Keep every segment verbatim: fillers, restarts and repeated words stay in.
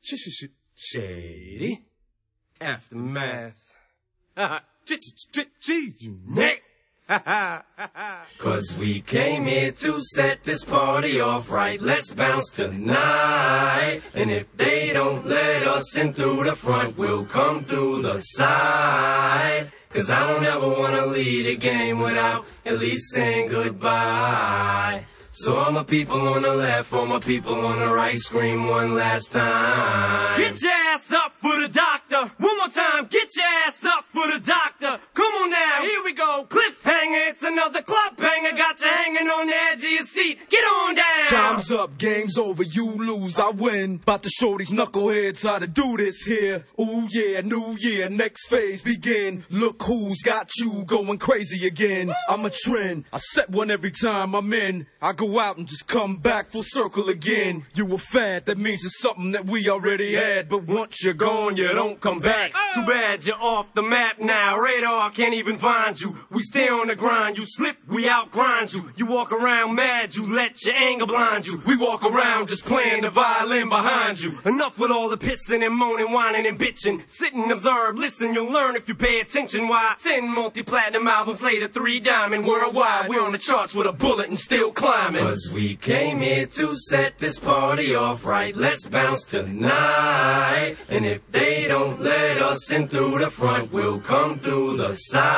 Shady Aftermath. G-Unit. Cause we came here to set this party off right. Let's bounce tonight. And if they don't let us in through the front, we'll come through the side. Cause I don't ever wanna lead a game without at least saying goodbye. So all my people on the left, all my people on the right, scream one last time. Get your ass up for the doctor. One more time, get your ass up for the doctor. Come on now, here we go. Cliffhanger, it's another club banger. Got you hanging on the edge of your seat. Get on down. Time's up, game's over, you lose, I win. About to show these knuckleheads how to do this here. Ooh yeah, new year, next phase begin. Look who's got you going crazy again. Woo! I'm a trend, I set one every time I'm in. I go out and just come back full circle again. You a fad, that means it's something that we already had. But once you're gone, you don't come back. Oh. Too bad you're off the map now. Radar can't even find you. We stay on the grind. You slip, we outgrind you. You walk around mad, you let your anger blind you. We walk around just playing the violin behind you. Enough with all the pissing and moaning, whining and bitching. Sit and observe, listen, you'll learn if you pay attention. Why? Ten multi-platinum albums later, three diamond worldwide. We're on the charts with a bullet and still climbing. Cause we came here to set this party off right. Let's bounce tonight. And if they don't let us in through the front, we'll come through the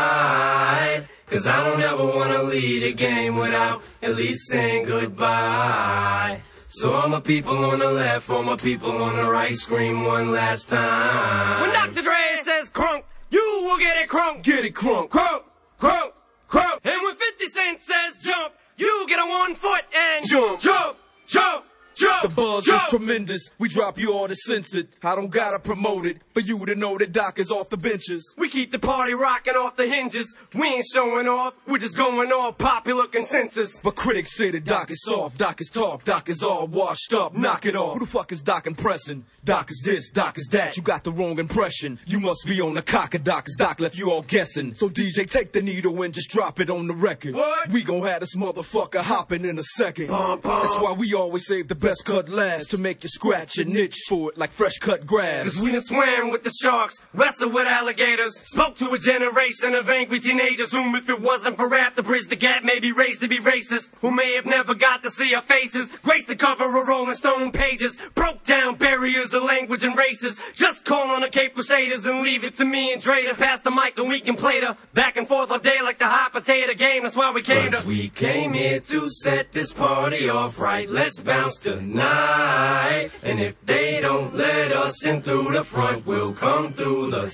side. Cause I don't ever wanna lead a game without at least saying goodbye. So all my people on the left, all my people on the right, scream one last time. When Doctor Dre says crunk, you will get it crunk. Get it crunk. Crunk, crunk, crunk. And when fifty Cent says jump, you get on one foot and jump, jump, jump, jump. The buzz jump. is tremendous. We drop you all to sense it. I don't gotta promote it for you to know that Doc is off the benches. We keep the party rocking off the hinges. We ain't showing off. We're just going off popular consensus. But critics say that Doc is soft, Doc is talk, Doc is all washed up. Knock it off. Who the fuck is Doc impressing? Doc is this, Doc is that. You got the wrong impression. You must be on the cock of Doc, cause Doc left you all guessing. So D J, take the needle and just drop it on the record. What? We gon' have this motherfucker hopping in a second. Bum, bum. That's why we always save the best cut last, to make you scratch and itch for it like fresh cut grass. Cause we done swam with the sharks, wrestled with alligators, spoke to a generation of angry teenagers whom if it wasn't for rap to bridge the gap may be raised to be racist, who may have never got to see our faces, graced the cover of Rolling Stone pages, broke down barriers of language and races. Just call on the Cape Crusaders and leave it to me and Dre to pass the mic and we can play the back and forth all day like the hot potato game. That's why we came Cause to we came here to set this party off right. Let's bounce tonight. And if they don't let us in through the front, we'll come through the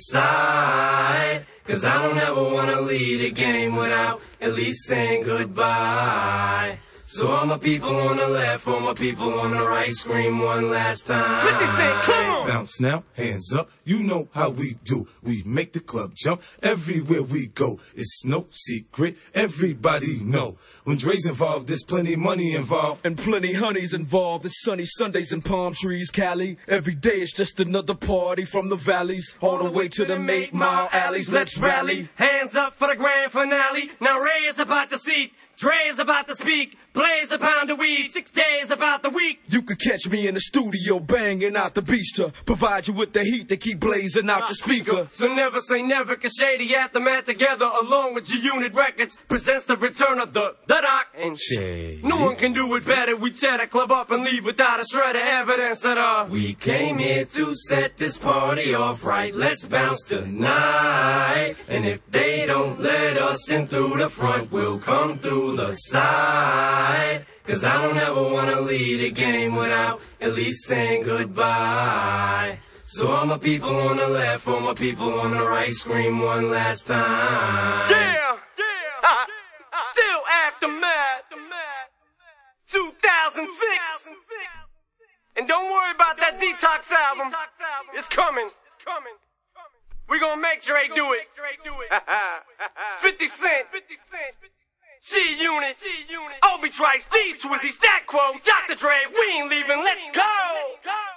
side. Cause I don't ever wanna lead a game without at least saying goodbye. So all my people on the left, all my people on the right, scream one last time. fifty Cent, come on! Bounce now, hands up, you know how we do. We make the club jump everywhere we go. It's no secret, everybody know. When Dre's involved, there's plenty money involved. And plenty honeys involved. It's sunny Sundays and palm trees, Cali. Every day it's just another party from the valleys, all the way to the eight mile alleys. Let's rally. Hands up for the grand finale. Now Ray is about to seat. Dre is about to speak. Blaze a pound of weed. Six days about the week. You could catch me in the studio banging out the beach to provide you with the heat to keep blazing out your speaker. So never say never, cause Shady Aftermath together along with G-Unit Records presents the return of the, the Doc and Shady. No one can do it better. We tear the club up and leave without a shred of evidence that uh we came here to set this party off right. Let's bounce tonight. And if they don't let us in through the front, we'll come through the side. Cause I don't ever wanna lead a game without at least saying goodbye. So all my people on the left, all my people on the right, scream one last time. Yeah, yeah, uh, still Aftermath, two thousand six. And don't worry about that Detox album. It's coming. We're gonna make Dre do it. fifty Cent. G-Unit, Obi Trice, D Twizzy, Stack Quo, Doctor Dre, we ain't leaving, let's go!